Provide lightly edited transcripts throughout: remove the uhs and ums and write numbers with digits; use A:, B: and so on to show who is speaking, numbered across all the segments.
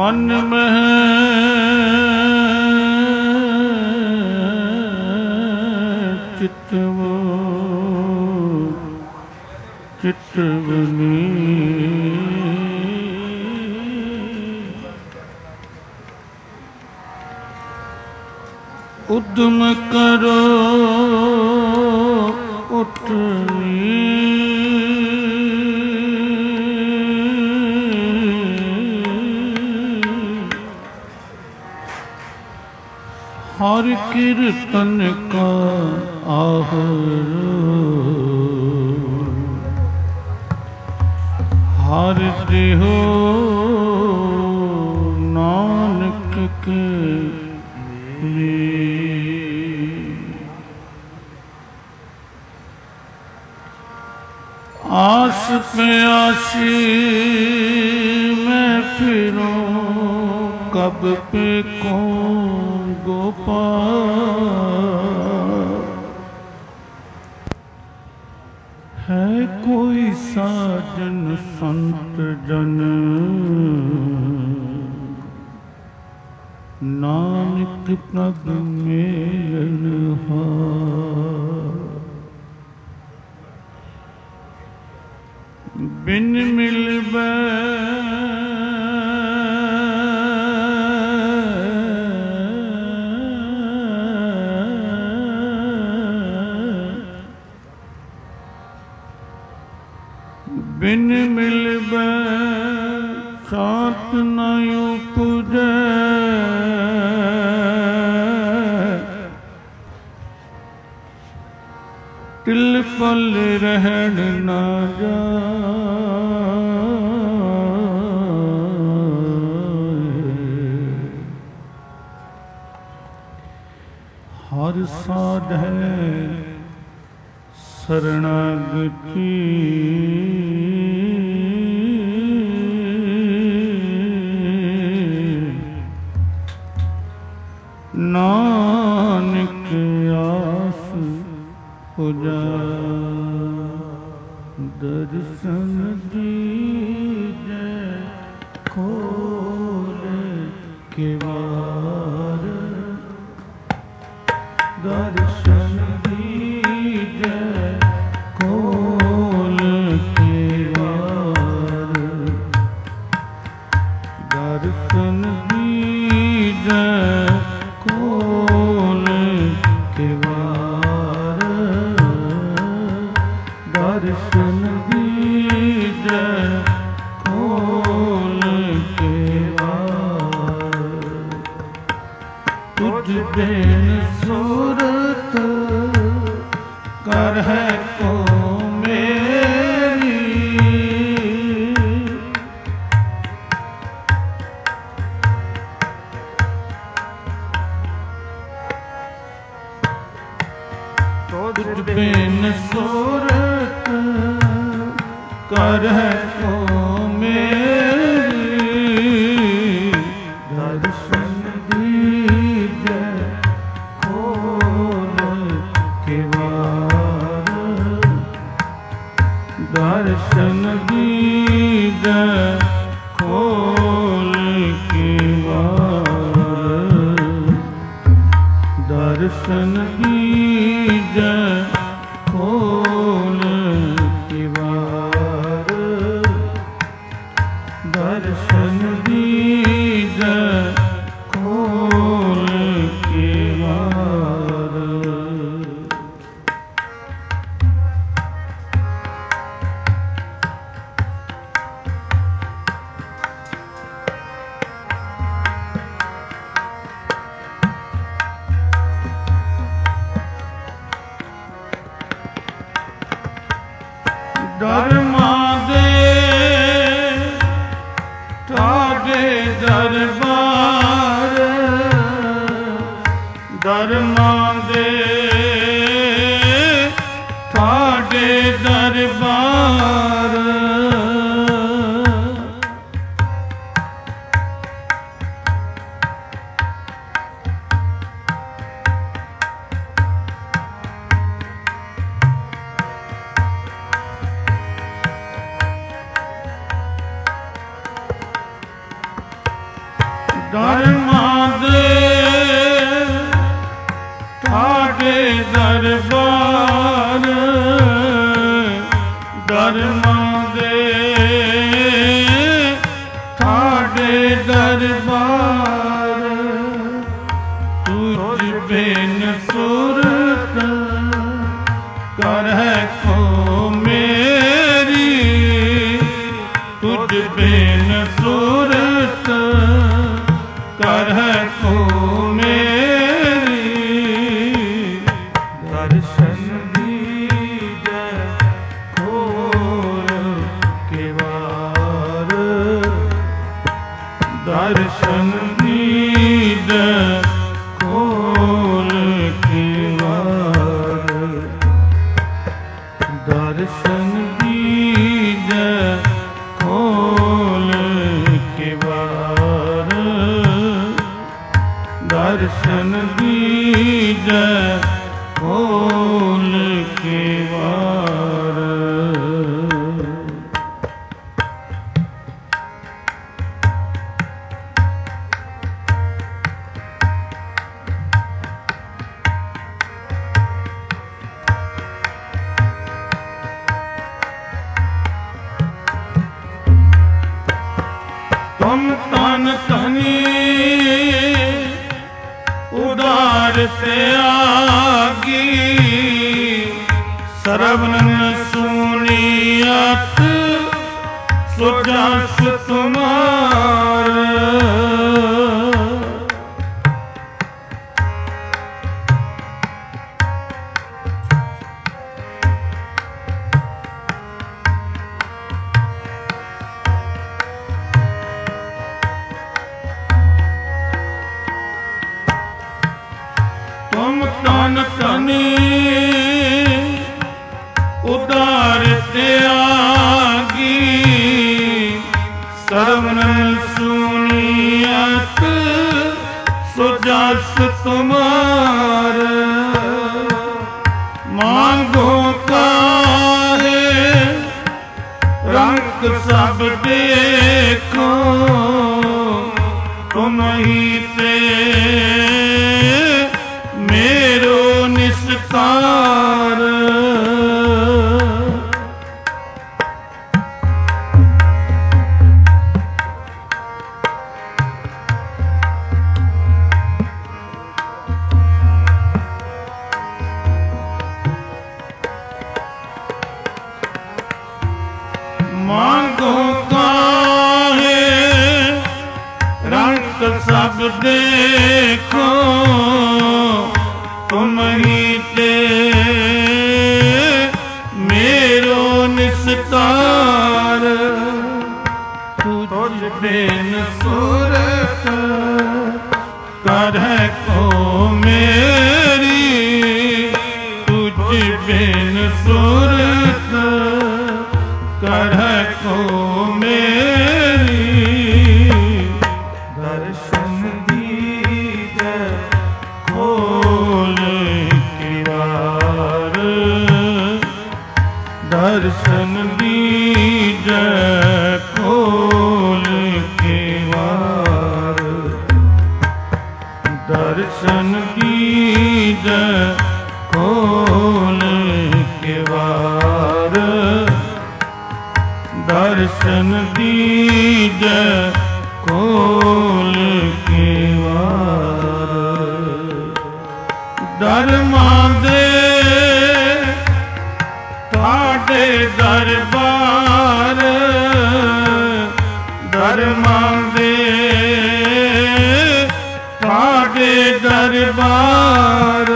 A: ਮਨ ਮਹਿ ਚਿਤਵੋ ਚਿਤਵਨੀ ਉਦਮ ਕਰੋ ਉਠਨੀ ਹਰ ਕੀਰਤਨ ਕਾ ਆਹਰ ਹਰ ਦੇਹੋ ਨਾਨਕ ਕੇ आस प्यासी मैं फिरूं कब पे को गोपाल है कोई साजन संत जन नानक प्रभ मेलन हार बिन मिलबै बिन मिलबै साथ न उपजै तिल पल रहन न जाए हर साध है शरणागति नानक आस पूजा दर्शन दीजै खोल के वार दर्शन दीजै खोल के वार दर्शन दीजै खोल के वार दर्शन दीजै खोल के वार तुझ बिन सूरत कर है को मेरी तुझ बिन सूरत कर है को मेरी दर्शन दीजै खोल के वार दर्शन दीजै खोल के वार दर्शन दीजै खोल के वार दर्शन दीजै खोल के वार धर्मा दे ताडे दरबार धर्मा दे ताडे दरबार ਦਰਬਾਰ ਦਰਮਾਂ ਦੇ ਤੁਹਾਡੇ ਦਰਬਾਰ ਤੁਝ ਬਿਨ ਸੁਰਤ ਕਰਹਿ ਕੋ ਮੇਰੀ ਤੁਝ ਬਿਨ ਸੁਰਤ ਕਰਹਿ ਕੋ ਮੇਰੀ ਦਰਸ਼ਨ ਦੀਜੈ ਖੋਲ ਕਿਵਾਰ ਦਰਸ਼ਨ ਦੀਜੈ ਖੋਲ ਕਿਵਾਰ ਦਰਸ਼ਨ ਦੀਜੈ ਖੋਲ ਕਿਵਾਰ ਦਰਸ਼ਨ ਦੀਜੈ ਖੋਲ ਕਿਵਾਰ ਤੁਮ ਤਨ ਤਨੀ ਉਦਾਰ ਤਿਆਗੀ ਸਰਵਨ ਸੁਨੀਅਤ ਸੋ ਜਸ ਤੁਮਾਰ ਤੁਮ ਤਨ ਤਨੀ ਉਦਾਰ ਤਿਆਗੀ ਸਰਵਨ ਸੁਨੀਅਤ ਸੋ ਜਸ ਤੁਮਾਰ ਮੰਗੋ ਕਾਹੇ ਰੰਗ ਸਭ ਦੇਖੋ ਤੁਮ ਹੀ ਤੇ मेरो निस्तार मांगो काहे रंग सब देखो तुम ही ते मेरो निस्तार तुझ बिन सुरत करह को मेरी तुझ बिन सुरत करह को मेरी दर्शन दीजै खोल किवार दर्शन दीजै खोल किवार दर्शन दीजै खोल किवार दर्शन दीजै खोल किवार धर्मां दे ਤੁਹਾਡੇ ਦਰਬਾਰ ਧਰਮਾਂ ਦੇ ਤੁਹਾਡੇ ਦਰਬਾਰ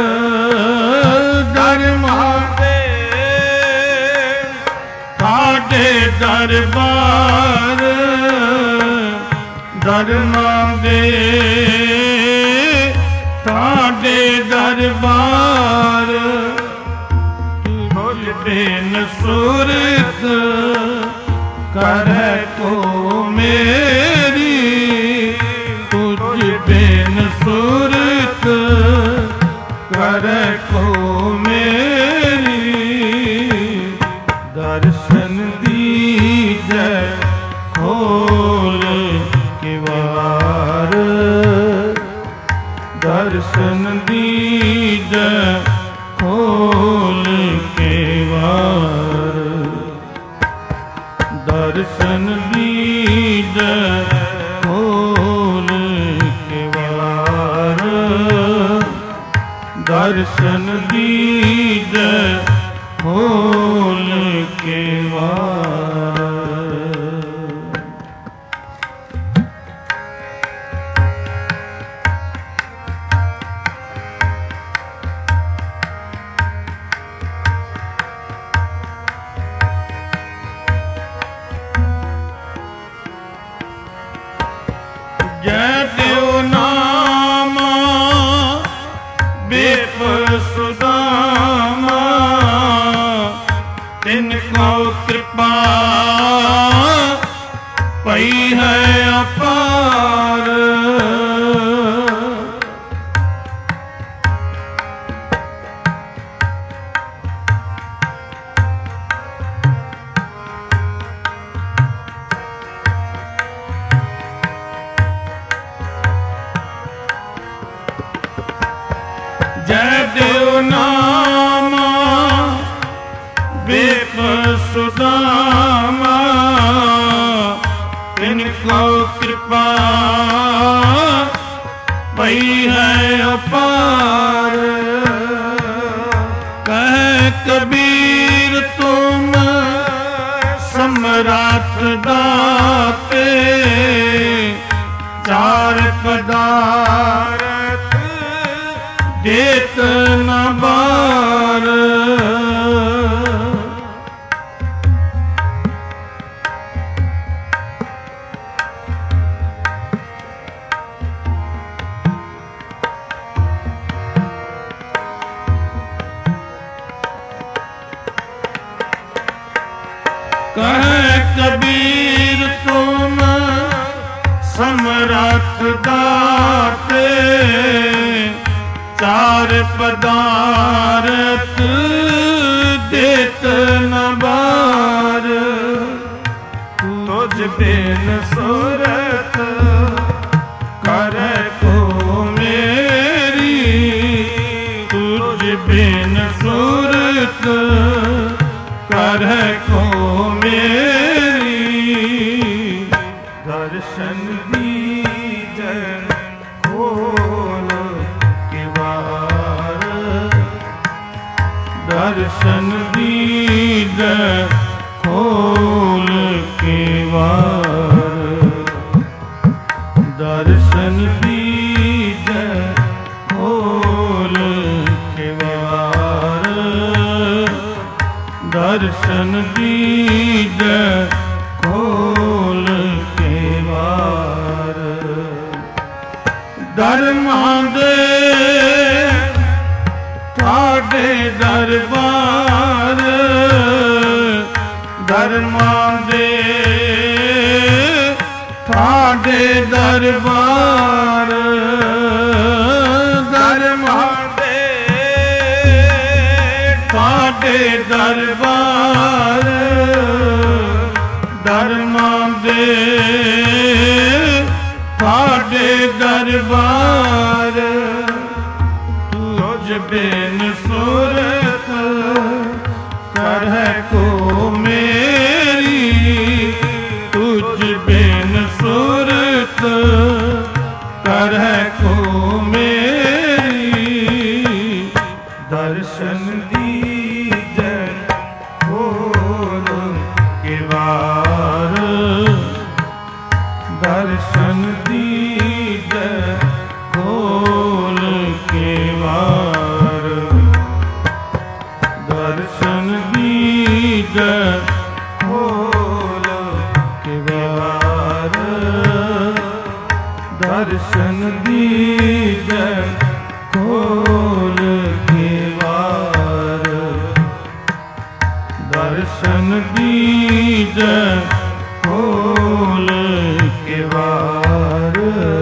A: ਧਰਮਾਂ ਦੇ ਤੁਹਾਡੇ ਦਰਬਾਰ ਧਰਮਾਂ ਦੇ ਤੁਹਾਡੇ ਦਰਬਾਰ ਤੁਝ ਬਿਨ ਸੁਰਤ ਕਰੈ ਕੋ ਮੇਰੀ ਤੁਝ ਬਿਨ ਸੁਰਤ ਕਰੈ ਕੋ ਮੇਰੀ ਦਰਸ਼ਨ ਦੀਜੈ ਖੋਲ ਕਿਵਾਰ ਦਰਸ਼ਨ ਦੀਜੈ खोल के वार, दर्शन दीजै खोल के वार, दर्शन दीजै खोल के वार। जय देव नामा बेप सुदामा, तिनको कृपा पई है अपार। जय देव नामा बेप सुदामा, तिनको कृपा पई है अपार। कह कबीर तुम सम्राट दाते, चार पदार्थ देत न बार। कह कबीर तुम सम्राट दाते, चार पदार्थ देत न बार। तुझ बिन सूरत करे को मेरी, तुझ बिन सूरत करे को मेरी। दर्शन दीजै खोल के वार, दर्शन दीजै खोल के वार, दर्शन दीजै खोल के वार, दर्शन दीजै खोल के वार। धर्मां दे थाडे दरबार, धर्मां दे थाडे दरबार, धर्मां दे थाडे दरबार, धर्मां दे थाडे दरबार। तुझ बिन सूरत करह को मेरी, तुझ बिन सूरत करह को मेरी। दर्शन दीजै खोल के वार, दर्शन दीजै खोल के वार, दर्शन दीजै खोल के वार, दर्शन दीजै खोल के वार, दर्शन दीजै खोल के वार,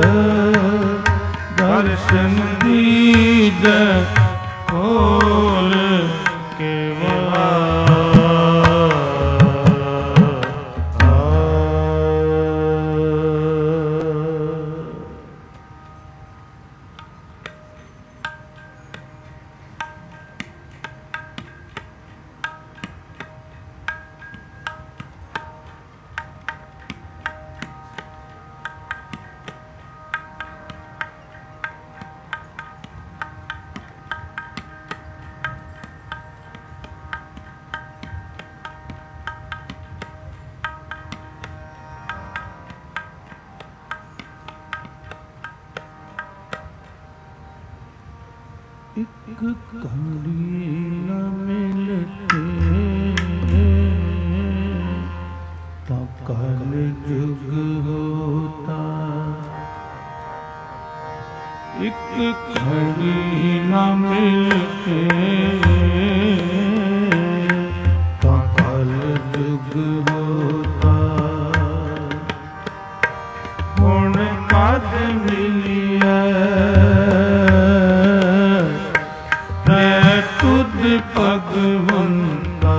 A: दर्शन दीजै खोल के वार। ਇੱਕ ਘੜੀ ਨ ਮਿਲਤੇ ਤਾਂ ਕਲ ਜੁਗ ਹੋਤਾ। ਇੱਕ ਘੜੀ ਨ ਮਿਲਤੇ ਤਾਂ ਕਲ ਜੁਗ ਹੋਤਾ। ਹੁਣ ਕਦ ਮਿਲਿਆ ਤੈ ਤੁਧ ਭਗਵੰਤਾ।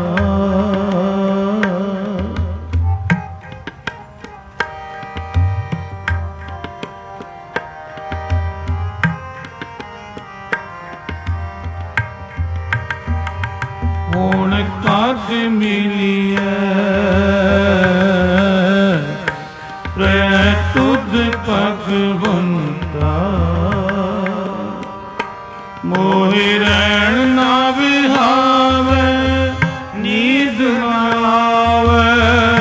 A: ਹੁਣ ਕਦ ਮਿਲਿਆ ਤੈ ਤੁਧ ਭਗਵੰਤਾ। ਮੋਹਿ ਰਹਿਣ ਨਾ ਵਿਹਾਵੇ ਨੀਂਦ ਨਾ ਆਵੇ।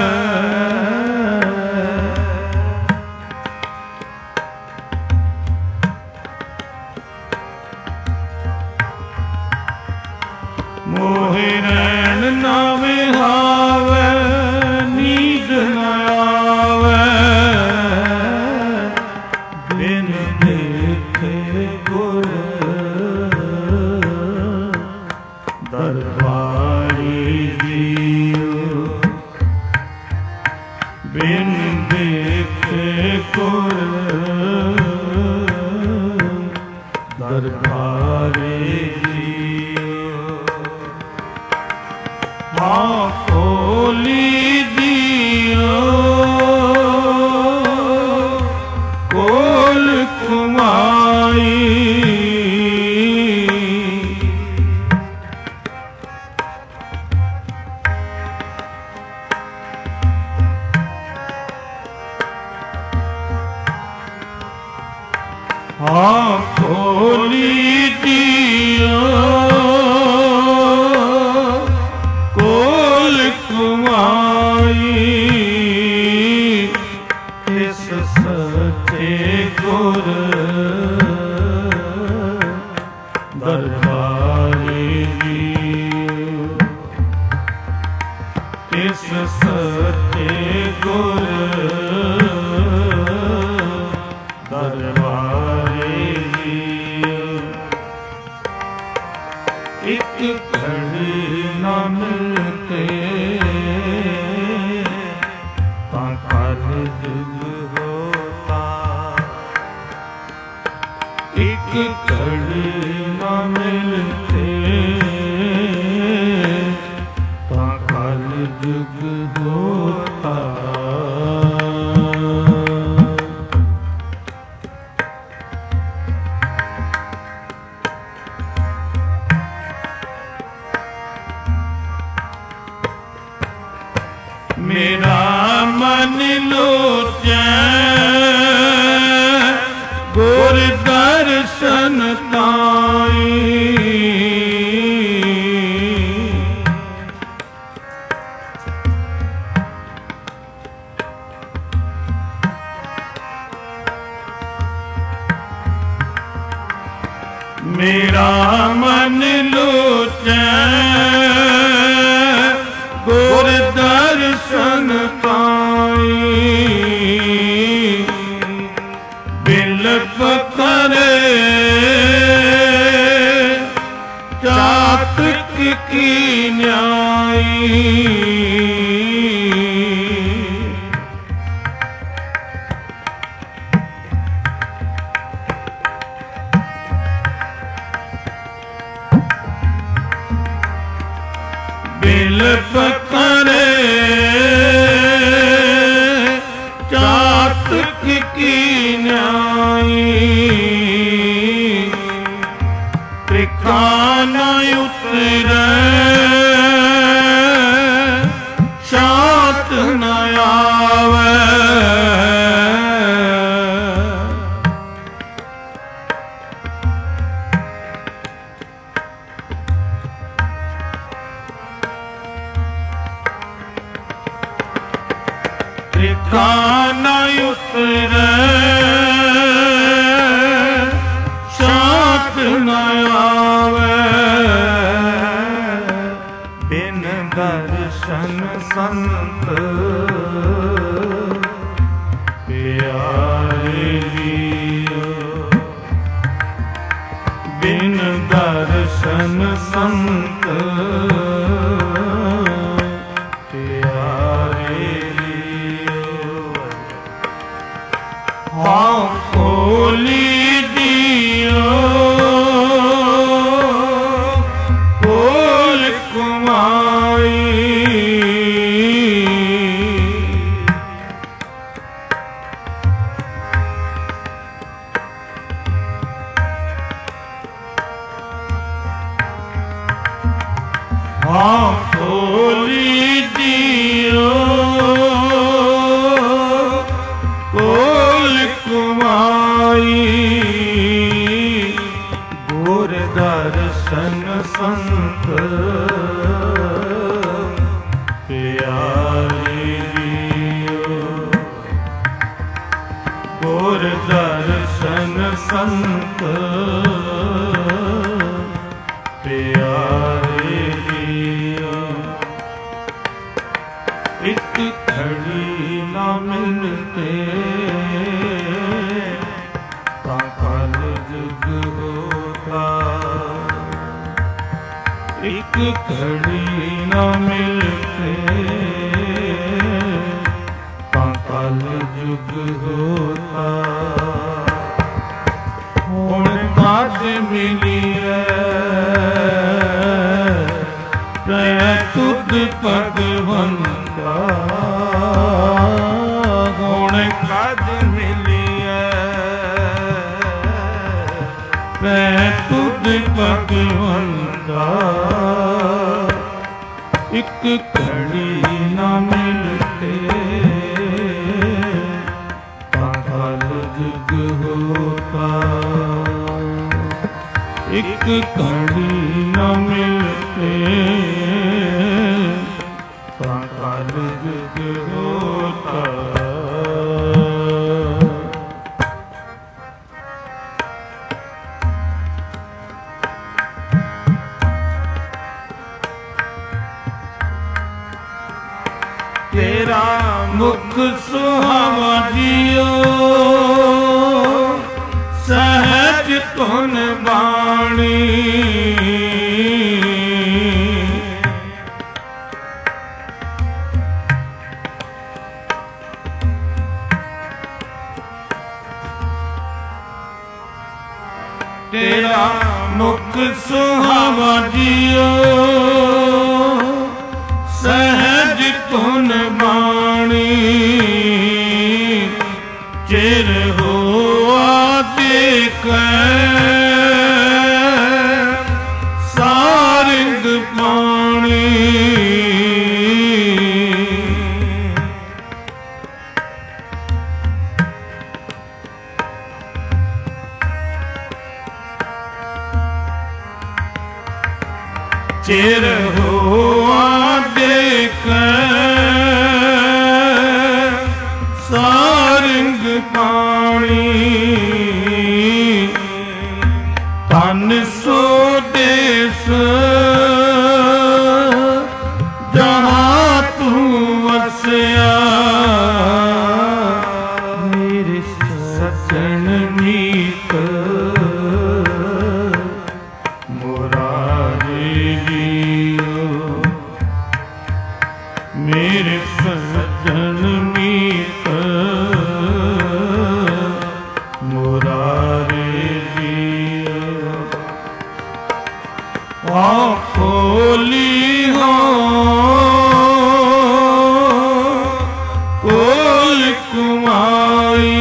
A: ਮੋਹਿ ਰਹਿਣ ਨਾ ਵਿਹਾਵੇ ਨੀਂਦ ਨਾ ਆਵੇ। ਬਿਨ ਦੇਖੇ ਗੁਰ ਦਰਬਾਰੀ ਜੀਉ। ਬਿਨ ਦੇਖੇ ਗੁਰ ਦਰਬਾਰੀ ਜੀਉ। ਮਾਂ ਖੋਲੀ ਦਿਓ ਕੋਲ ਕੁਮਾਈ। ਹਾਂ ਖੋਲੀ ਦਿਓ ਕੋਲ ਕੁਮਾਈ। ਇਸ ਸੱਚੇ ਗੁਰ ਦਰਬਾਰੀ ਜੀਉ। ਇਸ ਸੱਚੇ ਗੁਰ ਦਰਬਾਰੀ ਜੀਉ। ਇੱਕ ਘੜੀ ਨ ਮਿਲਤੇ ਤਾਂ ਕਲ ਜੁਗ ਹੋਤਾ। ਇੱਕ ਘੜੀ ਨ ਮਿਲਤੇ ਤਾਂ ਕਲ ਜੁਗ ਹੋਤਾ। ਮੇਰਾ ਮਨ ਲੋਚੈ ਗੁਰ ਦਰਸ਼ਨ ਤਾਈ। ਮੇਰਾ ਮਨ ਲੋਚੈ ਗੁਰ ਦਰਸ਼ਨ ਤਾਈ। ਬਿਲਪ ਕਰੇ ਚਾਤਕ ਕੀ ਨਿਆਈ। ਬਿਲਪ ਕਰੇ ਚਾਤਕ ਕੀ ਨਿਆਈ। ਤ੍ਰਿਖਾ ਨ ਉਤਰੈ ਸ਼ਾਂਤ ਨ ਆਵੇ। ਤ੍ਰਿਖਾ ਨ ਉਤਰੈ ਸ਼ਾਂਤ न आवे बिन दर्शन संत प्यारे लियो बिन दर्शन संत प्यारे लियो हाँ खोली तेरा मुख सुहावा जियो सहज धुन बाणी तेरा मुख सुहावा जियो सहज धुन बाणी चिर होआ देख सारंग पाणी चिर होआ देख सारंग पाणी तन सो देस जहाँ तू वसया मेरे सजन मीत मेरे सजन मीत मुरारे लियो खोली हो कोल कुमाई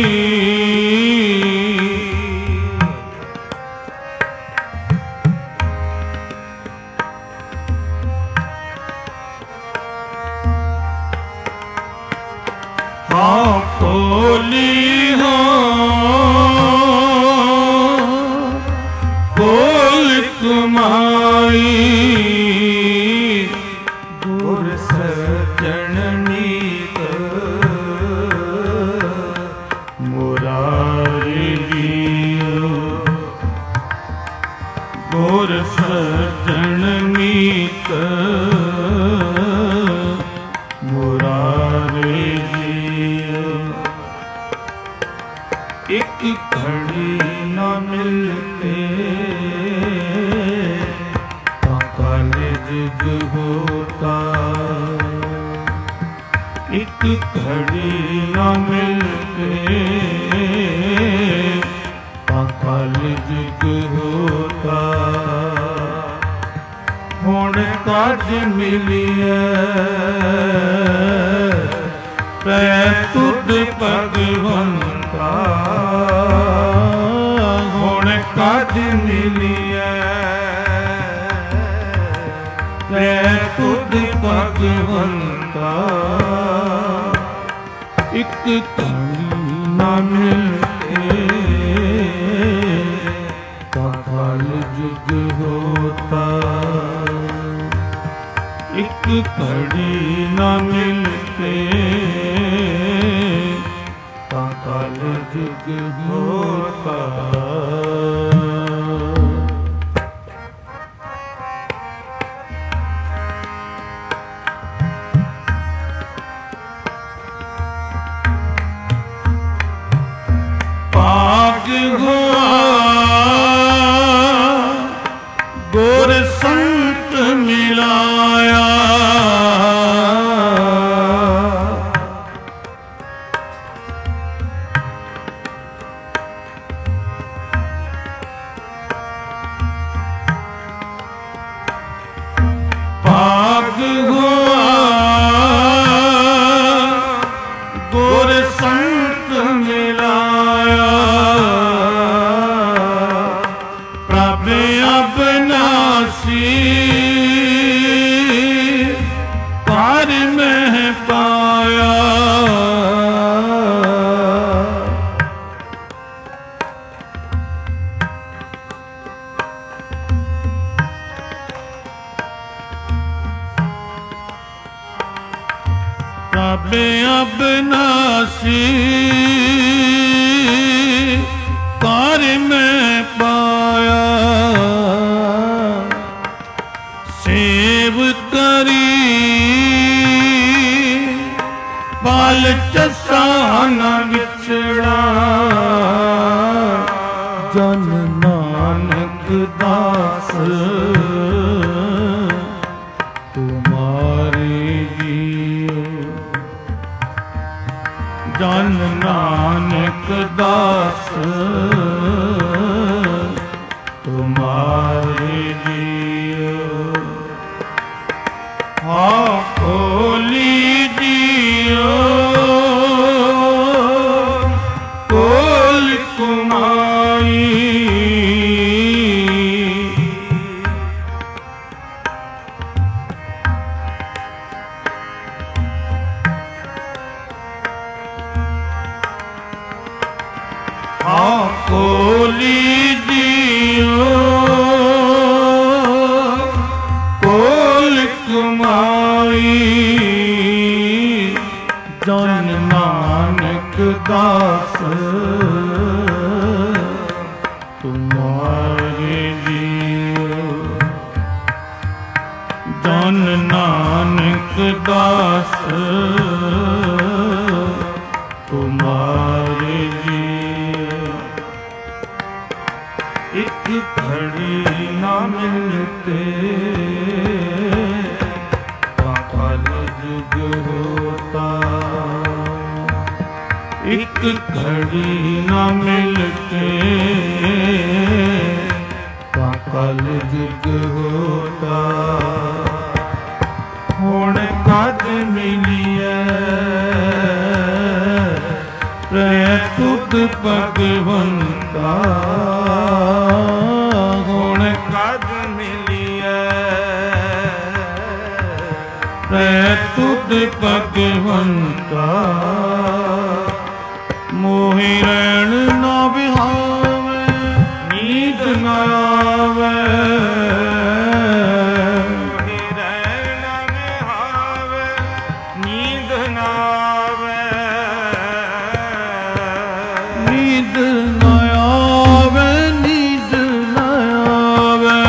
A: खोली हो कोल कुमाई गुर सजन मीत मुरारी लियो ਗੁਰ ਸੱਜਣ ਮੀਤ ਮੁਰਾਰੇ ਜੀਓ। ਇੱਕ ਘੜੀ ਨਾ ਮਿਲਤੇ ਕਾਲ ਜੁਗ ਹੋਤਾ। ਇੱਕ ਘੜੀ ਨਾ ਮਿਲਤੇ ਕਾਲ ਜੁਗ ਹੋਤਾ। ਹੁਣ ਕਾਜ ਮਿਲਿਐ ਪੈ ਤੁਧ ਭਗਵੰਤਾ। ਹੁਣ ਕਾਜ ਮਿਲਿਐ ਪੈ ਤੁਧ ਭਗਵੰਤਾ। ਇੱਕ ਘੜੀ ਨਾ ਮਿਲਤੇ ਕਾਲ ਜੁਗ ਹੋਤਾ। ਇੱਕ ਘੜੀ ਨਾ ਮਿਲਤੇ ਕਾਲ ਜੁਗ ਹੋਤਾ। ਭਾਗ ਹੋਆ ਗੁਰ ਸੰਤ ਮਿਲਾਇਆ। ਭਾਗ ਹੋਆ ਗੁਰ ਸੰਤ ਮਿਲਾਇਆ। ਪ੍ਰਭ ਅਬਨਾਸੀ ਪਰ ਮਹਿ ਪਾਇਆ। ਪ੍ਰਭ ਅਬਨਾਸੀ ਕਰ ਮੈਂ ਪਾਇਆ। ਸੇਵ ਕਰੀ ਪਲ ਚਸਾ ਨ ਵਿਛੜਾ। ਜਨ ਨਾਨਕ ਦਾਸ ਤੁਮਾਰੇ ਜੀਓ। ਜਨ ਨਾਨਕ ਦਾਸ ਤੁਮਾਰੇ ਜੀਓ। ਹਾਂ ਖੋਲੀ ਜੀਓ ਕੋਲ ਕੁਮਾਈ। ਹਾਂ ਕੋਲੀ ਜੀਓ ਕੋਲ ਕੁਮਾਈ। ਜਨ ਨਾਨਕ ਦਾਸ ਤੁਮਾਰੇ ਜੀਓ। ਜਨ ਨਾਨਕ ਦਾਸ ਤੁਮਾਰੇ ਜੀਓ। ਇੱਕ ਘੜੀ ਨਾ ਮਿਲਤੇ ਕਾਲ ਜੁਗ ਹੋਤਾ। ਇੱਕ ਘੜੀ ਨਾ ਮਿਲਤੇ ਕਾਲ ਜੁਗ ਹੋਤਾ। ਹੁਣ ਕਦ ਮਿਲਿਐ ਪ੍ਰੈ ਤੁਧ ਭਗਵੰਤਾ। ਹੁਣ ਕਦ ਮਿਲਿਐ ਪ੍ਰੈ ਤੁਧ ਭਗਵੰਤਾ। ਮੋਹਿ ਰਹਿਣ ਨਾ ਵਿਹਾਵੇ ਨੀਂਦ ਨ ਆਵੇ। ਮੋਹਿ ਰਹਿਣ ਨਾ ਵਿਹਾਵੇ ਨੀਂਦ ਨ ਆਵੇ। ਨੀਂਦ ਨ ਆਵੇ ਨੀਂਦ ਨ ਆਵੇ।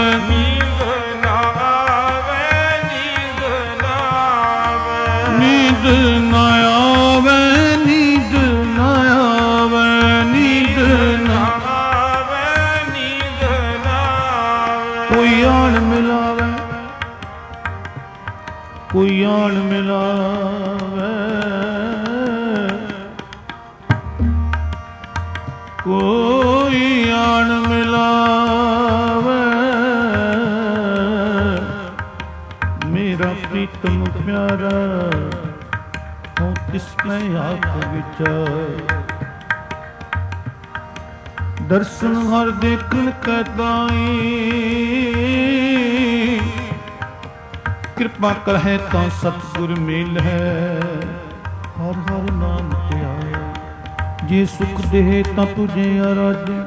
A: ਕੋਈ ਆਣ ਮਿਲਾਵੇ, ਕੋਈ ਆਣ ਮਿਲਾਵੇ, ਕੋਈ ਆਣ ਮਿਲਾਵੇ, ਮੇਰਾ ਪ੍ਰੀਤਮ ਪਿਆਰਾ ਹੂੰ ਤਿਸਮੈ ਆਖ ਵਿਚਾਰ। ਦਰਸ਼ਨ ਹਰ ਦੇਖਣ ਕੈ ਤਾਈ, ਕਿਰਪਾ ਕਰਹਿ ਤਾਂ ਸਤਿਗੁਰ ਮਿਲ ਹੈ। ਹਰ ਹਰ ਨਾਮ ਧਿਆਏ, ਜੇ ਸੁਖ ਦੇਹ ਤਾਂ ਤੁਝੇ ਆਰਾਧੇ,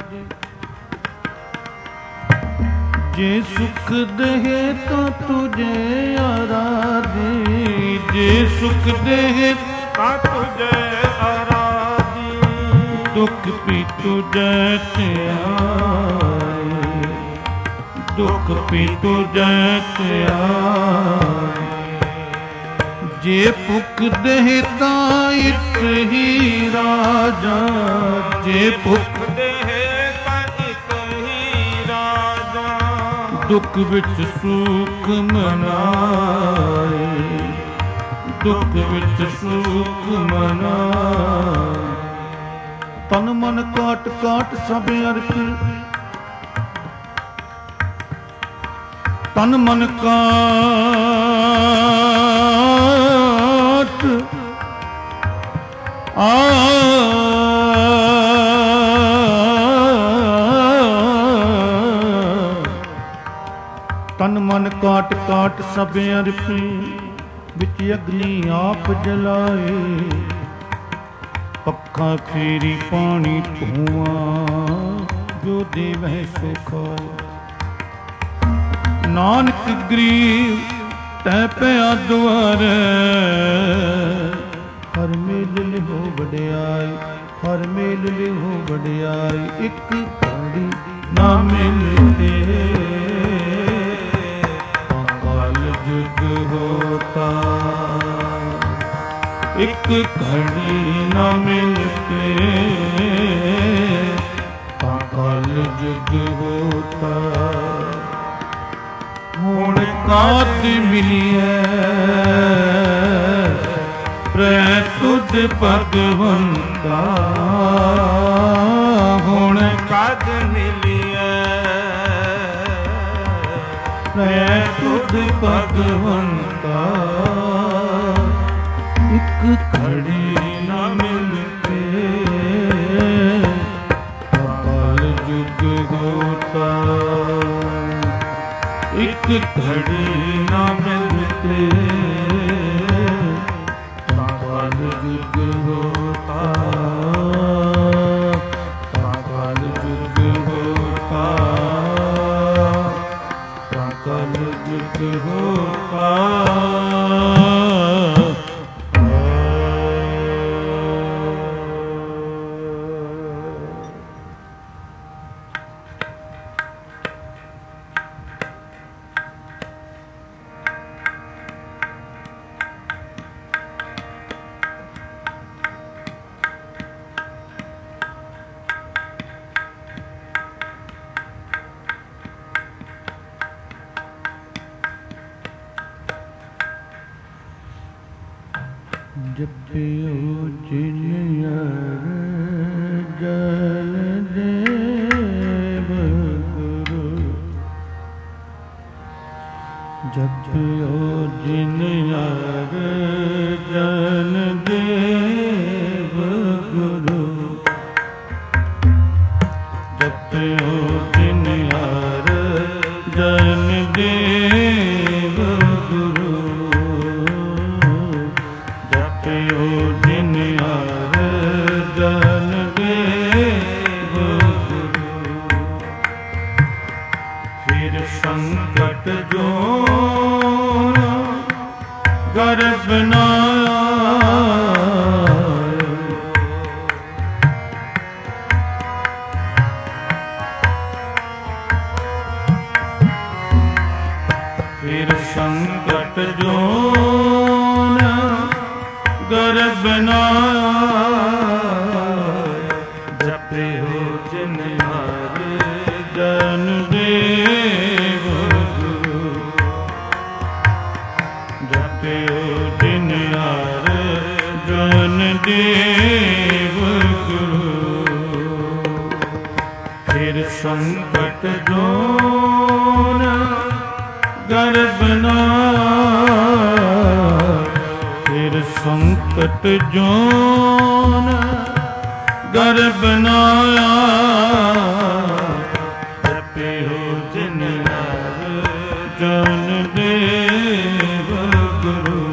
A: ਜੇ ਸੁਖ ਦੇਹ ਤਾਂ ਤੁਝੇ ਆਰਾਧੇ, ਜੇ ਸੁਖ ਦੇਹ ਤਾਂ ਤੁਝੇ ਆਰਾਧੇ, ਦੁਖ ਪੀ ਤੁਝੇ ਧਿਆਏ, ਦੁਖ ਪੀ ਤੁਝੇ ਧਿਆਏ। ਜੇ ਭੁਖ ਦੇਹ ਤਾਂ ਇਕ ਹੀ ਰਾਜਾ, ਜੇ ਭੁਖ ਦੇਹ ਤਾਂ ਇਕ ਹੀ ਰਾਜਾ, ਦੁਖ ਵਿੱਚ ਸੁਖ ਮਨਾਏ, ਦੁਖ ਵਿੱਚ ਸੁਖ ਮਨਾਏ। ਤਨ ਮਨ ਕਾਟ ਕਾਟ ਸਭ ਅਰਥ, ਤਨ ਮਨ ਕਾਟ ਤਨ ਮਨ ਕਾਟ ਕਾਟ ਸਭ ਅਰਪੀ, ਵਿੱਚ ਅਗਨੀ ਆਪ ਜਲਾਏ। ਪੱਖਾ ਫੇਰੀ ਪਾਣੀ ਧੂਆਂ, ਜੋ ਦੇਵੈ ਸੋ ਖਾਏ। ਨਾਨਕ ਗਰੀਬ ਤੈ ਪਿਆ ਦੁਆਰ, ਹਰ ਮੇਲ ਲਿਹੋ ਵਡਿਆਈ, ਹਰ ਮੇਲ ਲਿਹੋ ਵਡਿਆਈ। ਇੱਕ ਘੜੀ ਨਾ ਮਿਲਤੇ ਅਕਾਲ ਜੁਗ ਹੋਤਾ, ਇੱਕ ਘੜੀ ਨਾ ਮਿਲਤੇ ਅਕਾਲ ਜੁਗ ਹੋਤਾ। ਹੁਣ ਕਾਤ ਮਿਲੀਐ ਪ੍ਰੈ ਤੁਧ ਭਗਵੰਤਾ, ਹੁਣ ਕਦ ਮਿਲੀਐ ਪ੍ਰੈ ਤੁਧ ਭਗਵੰਤਾ। ਇੱਕ ਘੜੀ ਨਾ ਮਿਲਤੇ ਅਕਾਲ ਜੁਗ ਹੋਤਾ, ਇੱਕ ਘੜੀ ਨਾ ਮਿਲਤੇ ਅਕਾਲ ਜੁਗ ਹੋਤਾ, ਅਕਾਲ ਜੁਗ ਹੋਤਾ, ਅਕਾਲ ਜੁਗ ਹੋਤਾ। ਜਪਿਓ ਜਿਨ ਹਰ ਜਨ ਦੇਵ ਗੁਰੂ, ਜਪਿਓ ਜਿਨ ਹਰ ਜਨ ਦੇਵ ਗੁਰੂ, ਜਪਿਓ ਜਿਨ ਹਰ ਜਨ ਦੇਵ ਗੁਰੂ, ਜਪਿਓ ਜਿਨ ਹਰ ਜਨ ਦੇਵ ਗੁਰੂ। ਫਿਰ ਸੰਕਟ ਜੋ ਗਰਭ ਨਾ ਆਏ, ਫਿਰ ਸੰਕਟ ਜੋ ਗਰਭ ਨਾ ਆਏ, ਜਪਿਓ ਜਿਨ ਹਰ ਜਨ ਦੇਵ ਗਰਭ ਨਾ ਫਿਰ ਸੰਕਟ ਜੋਨ ਗਰਭ ਨਾ ਜਪਿਓ ਜਿਨ ਜਨ ਦੇਵ ਗੁਰੂ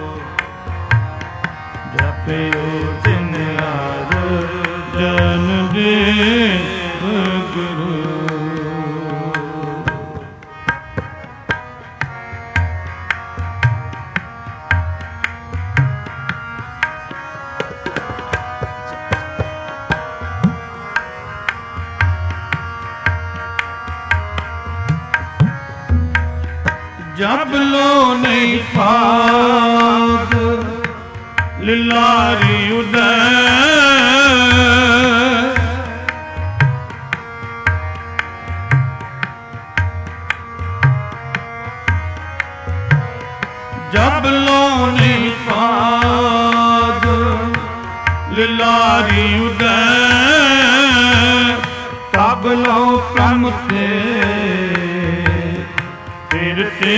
A: ਜਪਿਓ ਜਿਨ ਜਨ ਦੇਵ ਗੁਰੂ जब लो नहीं पाग लिलारी उदय जब लो नहीं पाग लिलारी उदय तब लो कम ते फिरते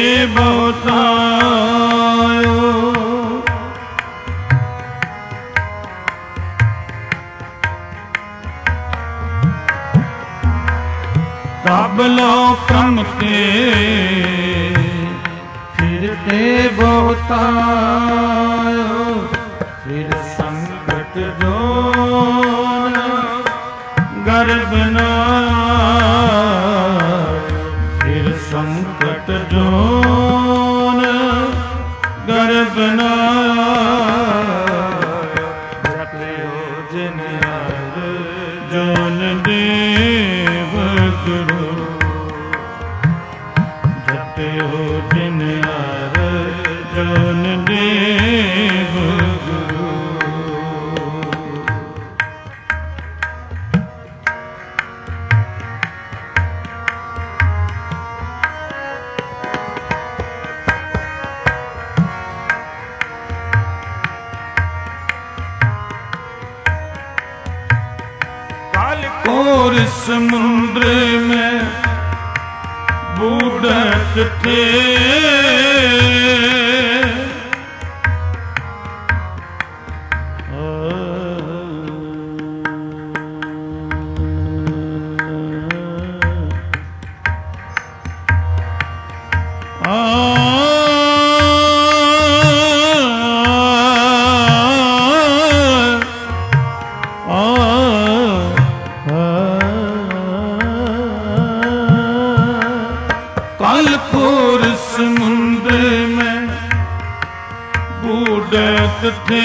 A: बहुतायो तब लो प्रमते फिरते बहुतायो फिर संकट जोन गर्भ ना संकट जोन गर्भ ना जपयो जिन जोन देव गुरु जपयो जिन जोन देव गुरु और समुद्र में बूढ़त थे समुद्र में बूढ़त थे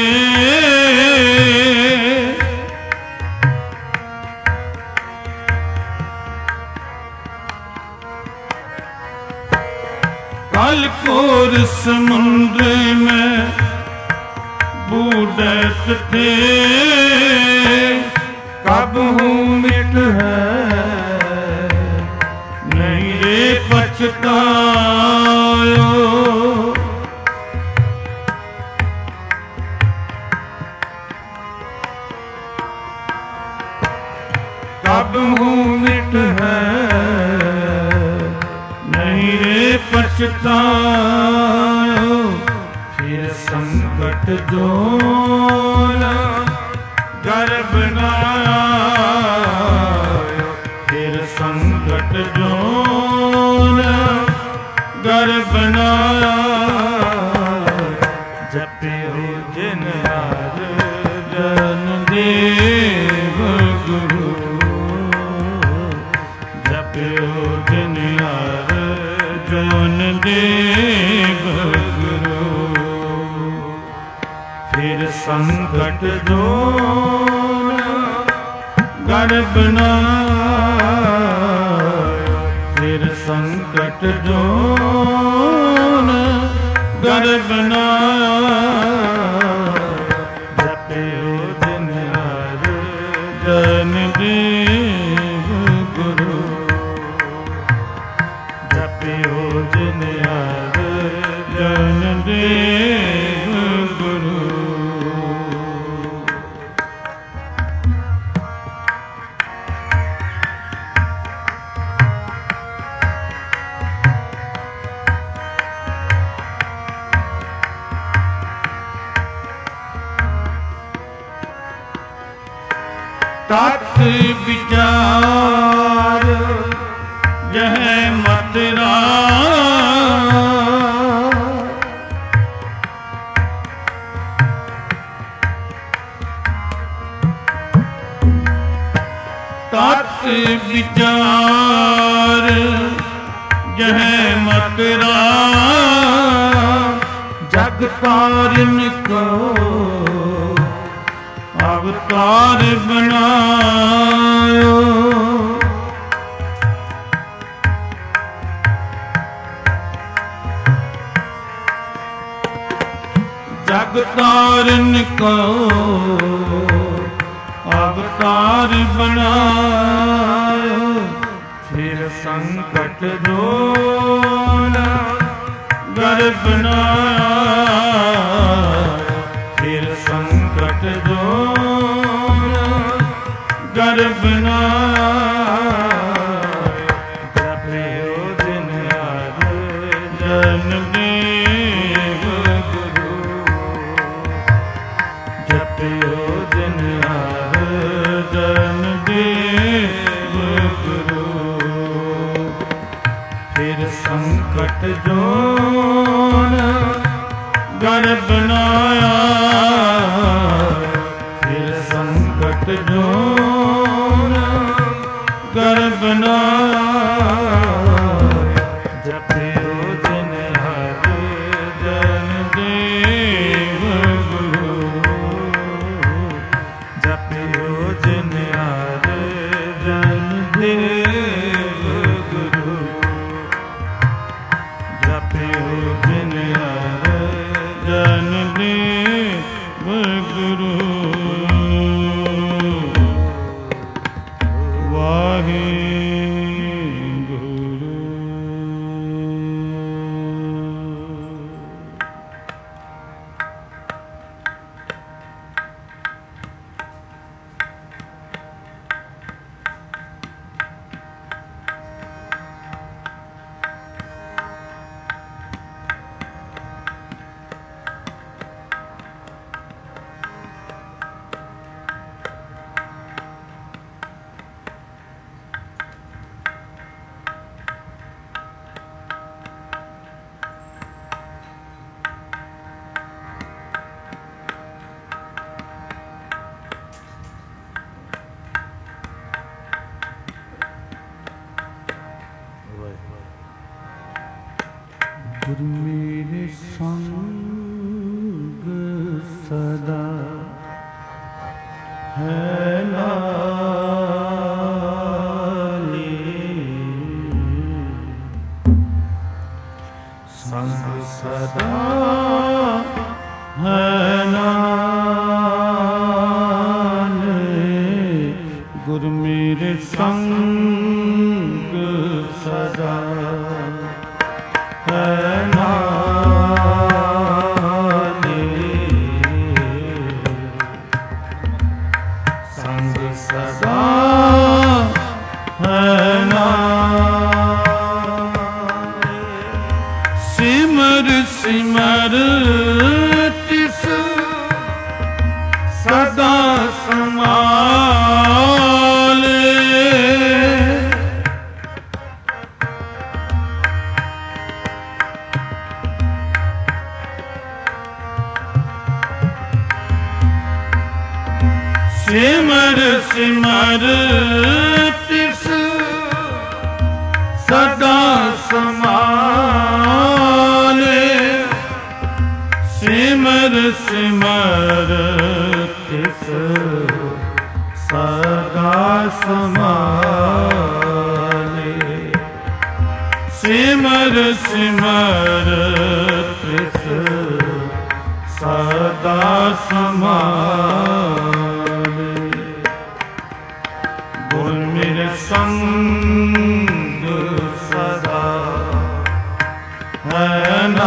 A: कालकोर समुद्र में बूढ़त थे कब हूँ मिट है नहीं रे पछतायो कब हूँ मिट है नहीं रे पछतायो फिर संकट जोन गर्भ ना फिर संकट जोन गर्भ ना जपयो जिन जन देव गुरु जपयो जिन जन देव गुरु फिर संकट जोन गर्भ ना फिर संकट जोन गर्भ ना जपयो जिन जन देव गुरु जपयो जिन जन देव गुरु ਤਤ ਵਿਚਾਰ ਜਹ ਮਤ ਤਤ ਵਿਚਾਰ ਜਹ ਮਤ ਜਗ ਤਾਰਨ ਕੋ ਅਵਤਾਰ ਬਣਾਇਓ। ਜਗ ਤਾਰਨ ਕੋ ਅਵਤਾਰ ਬਣਾਇਓ। ਫਿਰ ਸੰਕਟ ਜੋਨ ਗਰਭ ਬਣਾਇਆ। ਫਿਰ ਸੰਕਟ ਜੋਨ ਗਰਭ ਬਣਾਇਆ। ਜਪਿਓ ਦਿਨ ਹਰ ਜਨ ਦੇਵ ਗੁਰੂ। ਜਪਿਓ ਦਿਨ ਹਰ ਜਨ ਦੇਵ ਗੁਰੂ। ਫਿਰ ਸੰਕਟ ਜੋਨ ਗਰਭ ਬਣਾਇਆ। ਫਿਰ ਸੰਕਟ ਜੋਨ ਗਰਭ ਬਣਾਇਆ। ਜਪਿਓ ਦਿਨ ਹਰ ਜਨ ਦੇਵ ਗੁਰੂ। ਜਪਿਓ ਦਿਨ ਹਰ ਜਨ ਦੇਵ ਗੁਰੂ। ਜਪਿਓ ਦਿਨ ਹਰ ਜਨ ਦੇਵ ਗੁਰੂ। ਵਾਹਿਗੁਰੂ। ਗੁਰ ਮੇਰੇ ਸੰਗ ਸਦਾ ਹੈ ਨਾਲੀ। ਸੰਗ ਸਦਾ ਹੈ ਨਾਲੀ। ਗੁਰ ਮੇਰੇ ਸੰਗ ਸਦਾ ਹੈ ਨਾਲੀ। ਸੰਗ ਸਦਾ ਹੈ ਨਾਲੀ। ਸਿਮਰ ਸਿਮਰ ਤਿਸ ਸਦਾ ਸਮਾਲੇ। ਸਿਮਰ ਸਿਮਰ ਤਿਸ ਸਦਾ ਸਮਾਲੇ। ਸਿਮਰ ਸਿਮਰ ਤਿਸ ਸਦਾ ਸਮਾਲੇ। ਸਿਮਰ ਸਿਮਰ ਤਿਸ ਸਦਾ ਸਮਾਲੇ। ਗੁਰ ਮੇਰੇ ਸੰਗ ਸਦਾ ਹੈ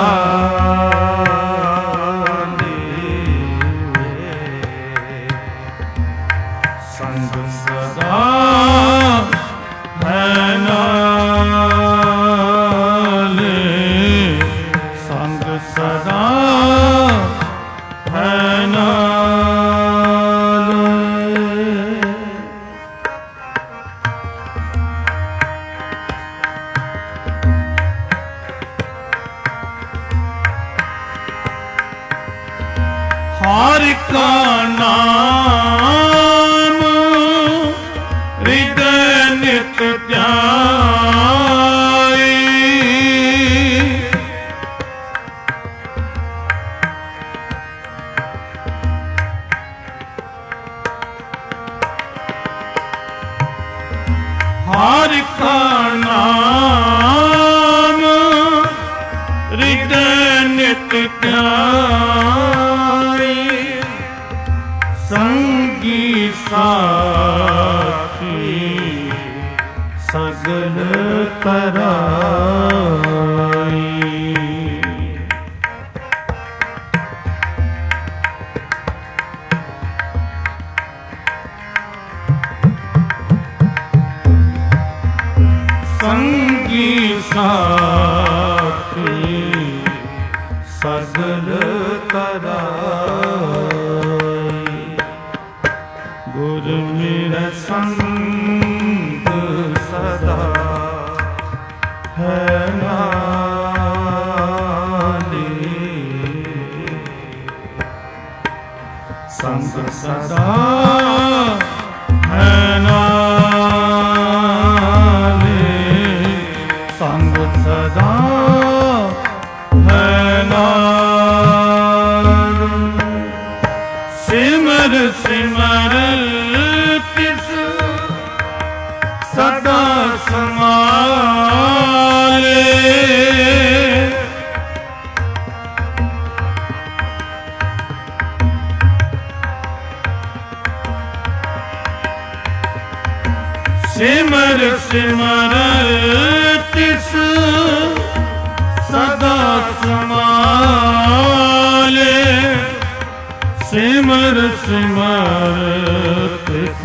A: ਨਾਲੀ। ਸੰਗ ਸਦਾ ਹੈ ਨਾਲੀ। ਸੰਗ ਸਦਾ ਹੈ ਨਾਲੀ। ਹਰ ਕਾ ਨਾਮ ਹਿਰਦੈ ਨਿਤ ਧਿਆਈ। ਹਰ ਕਾ ਨਾਮ ਹਿਰਦੈ ਨਿਤ ਧਿਆਈ। ਸੰਗੀ ਸਾਥੀ ਸਗਲ ਤਰਾਈ। ਸੰਗੀ ਸਾਥੀ ਸਗਲ ਤਰਾਈ। ਗੁਰ ਮੇਰਾ ਸੰਗ ਸਦਾ ਹੈ ਨਾਲੇ। ਸੰਗ ਸਦਾ ਹੈ ਨਾਲੇ। ਸੰਗ ਸਦਾ ਹੈ ਨਾਲੇ। ਸਿਮਰ ਸਿਮਰ ਤਿਸ ਸਦਾ ਸਮਾਲੇ। ਸਿਮਰ ਸਿਮਰ ਤਿਸ ਸਦਾ ਸਮਾਲੇ। ਸਿਮਰ ਸਿਮਰ ਤਿਸ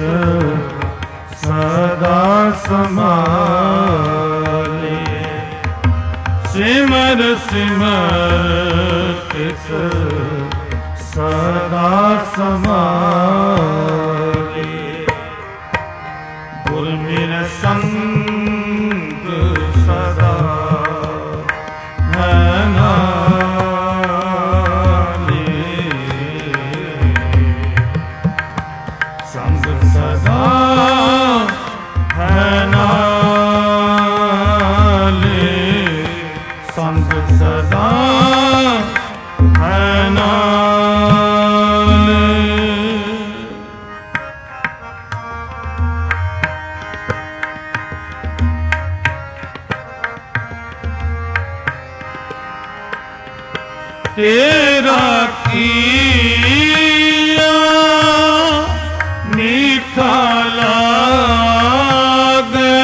A: ਸਦਾ ਸਮਾਲੇ। ਸਿਮਰ ਸਿਮਰ ਤਿਸ ਸਦਾ ਸਮਾਲੇ। ਗੁਰ ਮੇਰਾ ਸੰਗ ਸਦਾ ਹੈ ਨਾਲੇ। ਸੰਗ ਸਦਾ ਹੈ ਨਾਲੇ। ਸੰਗ ਸਦਾ ਹੈ ਨਾਲੇ। ਤੇਰਾ ਕੀਆ ਮੀਠਾ ਲਾਗੇ।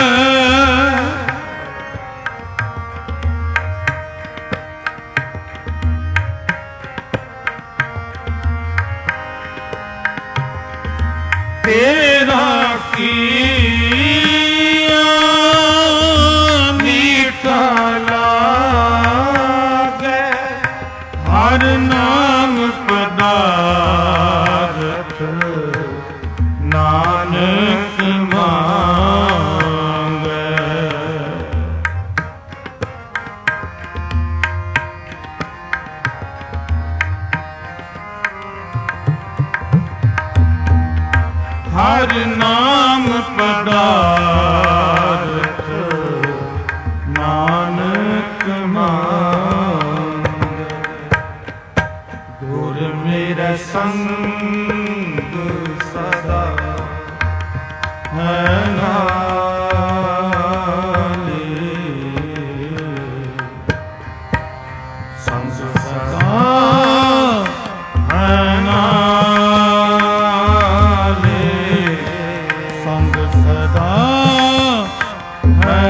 A: ਤੇਰਾ ਕੀਆ ਮੀਠਾ ਲਾਗੇ। ਹਰ ਨਾਮ ਪਦਾਰਥ ਨਾਨਕ ਮੰਗੈ। ਹਰ ਨਾਮ ਪਦਾਰਥ ਨਾਨਕ ਮੰਗੈ। ਗੁਰ ਮੇਰਾ ਸੰਗ ਸਦਾ ਹੈ ਨਾਲੇ। ਸੰਗ ਸਦਾ ਹੈ ਨਾਲੇ। ਸੰਗ ਸਦਾ ਹੈ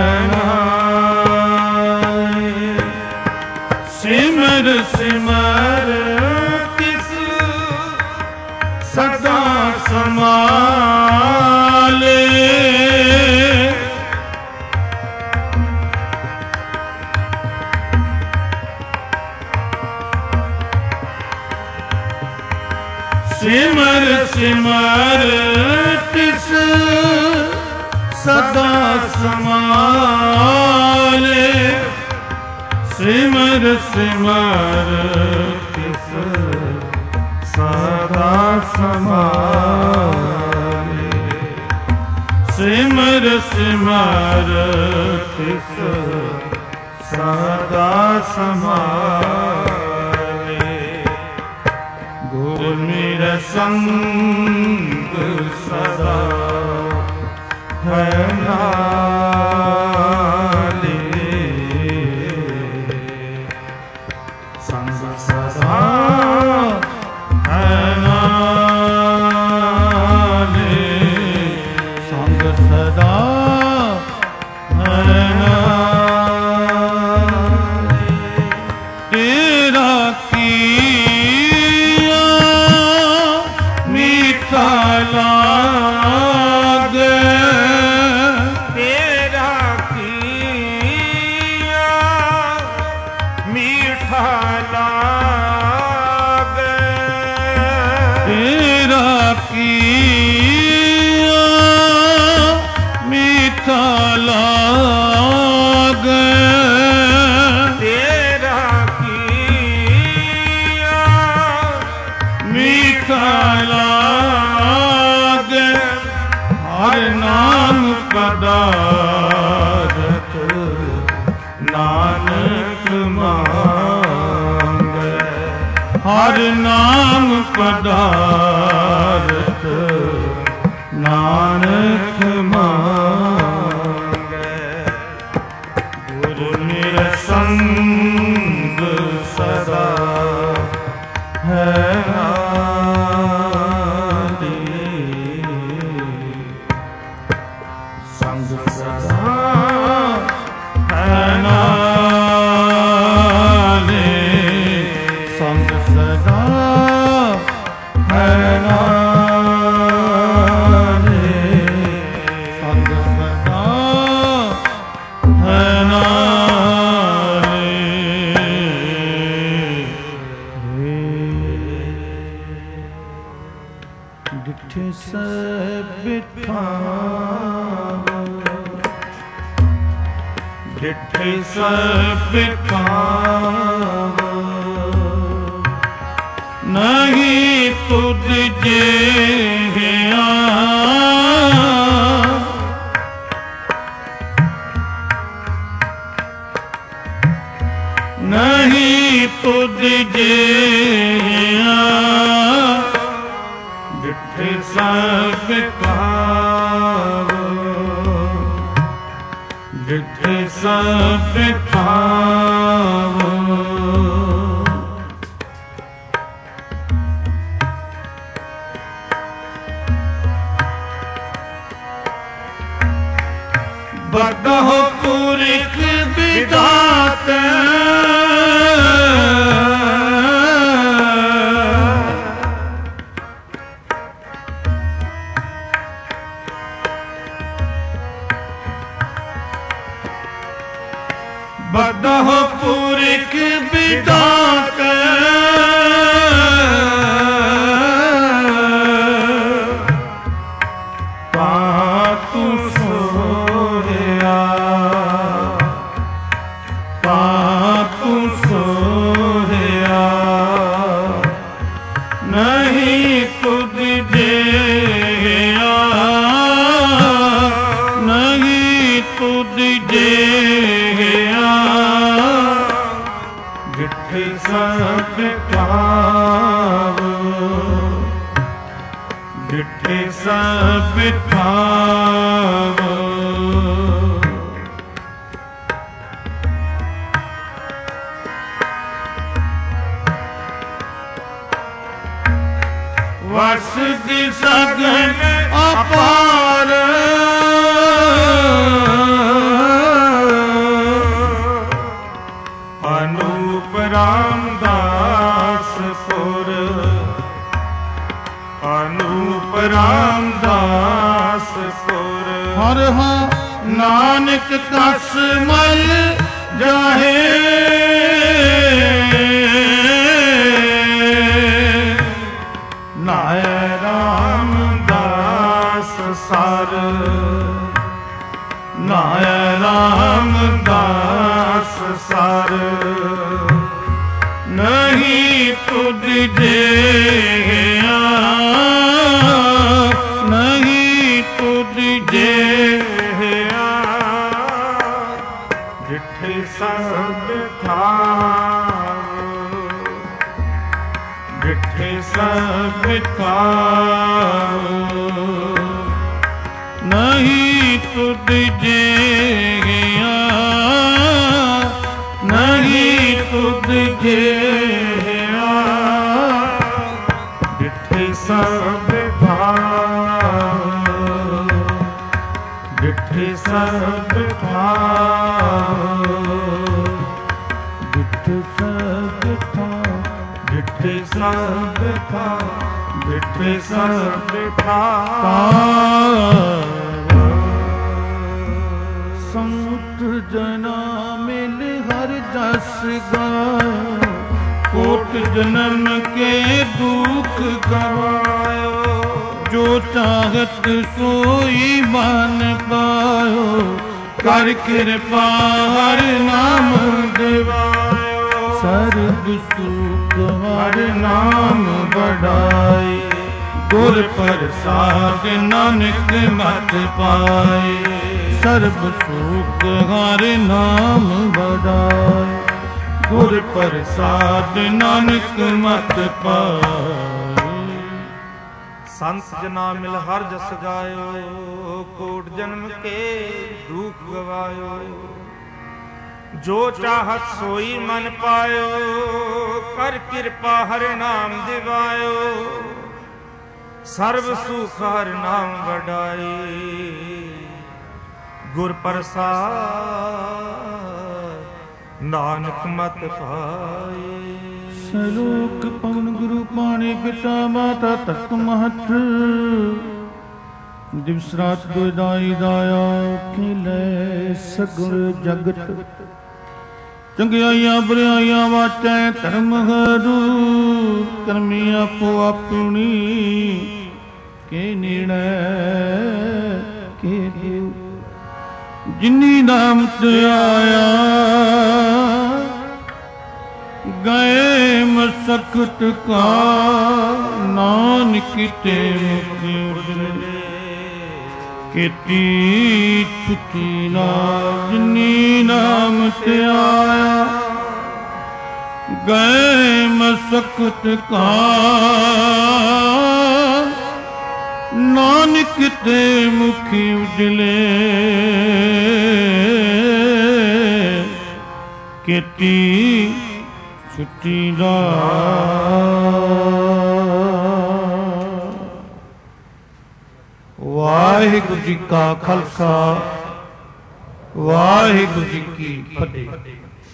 A: ਨਾਲੇ। ਸਿਮਰ ਸਿਮਰ ਤਿਸ ਸਦਾ ਸਮਾਲੇ। ਸਿਮਰ ਸਿਮਰ ਤਿਸ ਸਦਾ ਸਮਾਲੇ। ਸਿਮਰ ਸਿਮਰ ਤਿਸ ਸਦਾ ਸੰਭਾਲੇ। ਸਿਮਰ ਸਿਮਰ ਤਿਸ ਸਦਾ ਸੰਭਾਲੇ। ਗੁਰ ਮੇਰਾ ਸੰਗ ਸਦਾ ਹੈ ਨਾਲੇ। ਸੰਗ ਸਦਾ ਹੈ ਨਾਲੇ। ਸੰਗ ਸਦਾ ਹੈ ਨਾਲੇ। ਤੇਰਾ ਕੀਆ ਮੀਠਾ ਲਾਗੇ।
B: ਤੇਰਾ ਕੀਆ ਮੀਠਾ ਲਾਗੇ।
A: ਤੇਰਾ ਕੀਆ ਮੀਠਾ ਲਾਗੇ।
B: ਤੇਰਾ ਕੀਆ
A: ਮੀਠਾ ਲਾਗੇ। ਹਰ ਨਾਮ ਪਦਾਰਥ ਨਾਨਕ ਮੰਗੈ। ਹਰ ਨਾਮ ਪਦਾਰਥ ਨਾਨਕ ਮੰਗੈ। ਗੁਰੂ ਮੇਰਾ ਸੰਗ ਸਦਾ ਹੈ ਨਾਲੇ। ਸੰਗ ਸਦਾ ਹੈ ਨਾਲੇ। ਸੰਗ ਸਦਾ ਹੈ ਨਾਲੇ। ਸੰਗ ਸਦਾ ਹੈ ਨਾਲੇ। ਡਿਠੇ ਸਭ ਬਿਠਾਵੋ। ਡਿਠੇ ਸਭ ਬਿਠਾਵੋ। ਨਹੀਂ ਤੁਧ ਜਿਹਾ ਨਹੀਂ ਤੁਧ ਜਿਹਾ। ਡਿਠੇ ਸਭ ਬਿਠਾਵੋ। ਡਿਠੇ ਸਭ ਬਿਠਾਵੋ। ਬਦਹੁ ਪੁਰਖ ਵਿਧਾਤਾ। ਬਦਹੁ ਪੁਰਖ ਵਿਧਾਤਾ। ਪਾਤੁ ਸੋਹਿਆ। ਪਾਤੁ ਸੋਹਿਆ। ਨਹੀਂ ਤੁਧ ਜਿਹਾ। ਨਹੀਂ ਤੁਧ ਜਿਹਾ। ਡਿਠੇ ਸਭ ਬਿਠਾਵੋ। ਡਿਠੇ ਸਭ ਬਿਠਾਵੋ। ਵਸ ਦੀ ਸਗਨ ਅਪਾਰ। ਅਨੂਪ ਰਾਮਦਾਸਪੁਰ। ਅਨੂਪ ਰਾਮਦਾਸਪੁਰ। ਹਰ ਹਾਂ ਨਾਨਕ ਕਸ ਮਲ ਜਾਹੇ। ਨਾਇ ਰਾਮਦਾਸ ਸਰ। ਨਾਇ ਰਾਮਦਾਸ ਸਰ। ਨਹੀਂ तुझ जेया नहीं तुझ जेया
B: जिठे सब ठाव जिठे सब ठाव
A: नहीं तुझ जेया नहीं तुझ जेया
B: जिठे सब ठाव जिठे सब ठाव
A: जिठे सब ठाव
B: जिठे सब ठाव जिठे सब ठाव
A: संत जना मिल हर जस गायो कोट जन्म के दुख गवायो जो चाहत सोई बन पायो कर कृपा हर नाम दिवायो सर्ब सुख हर नाम बढ़ाए गुर प्रसाद नानक मत पाए सर्ब सुख हर नाम बढ़ाए गुर प्रसाद नानक मत पाए
B: संत जना मिल हर जस गायो कोट जन्म के दुख गवायो जो चाहत सोई मन पायो कर कृपा हर नाम दिवायो सर्व सुख हर नाम बढ़ाए गुर प्रसाद नानक मत पाए
A: सलोक पवन गुरु पाणी पिता माता तत्व महत दिवस रात दुदाई दाया खिले सगुण जगत चंगियाइया बुराइया वाचै धर्म हरू करमी आपो अपनी के नीड़ै के देव जिन्नी नाम ते आया गए मसखत का नानक ते मुख उजले केती छुटी ना जिन्नी नाम ते आया गए मसखत का नानक ते मुखी उजले केती छुट्टी दा वाहिगुरु जी का खालसा वाहिगुरु जी की फतेह।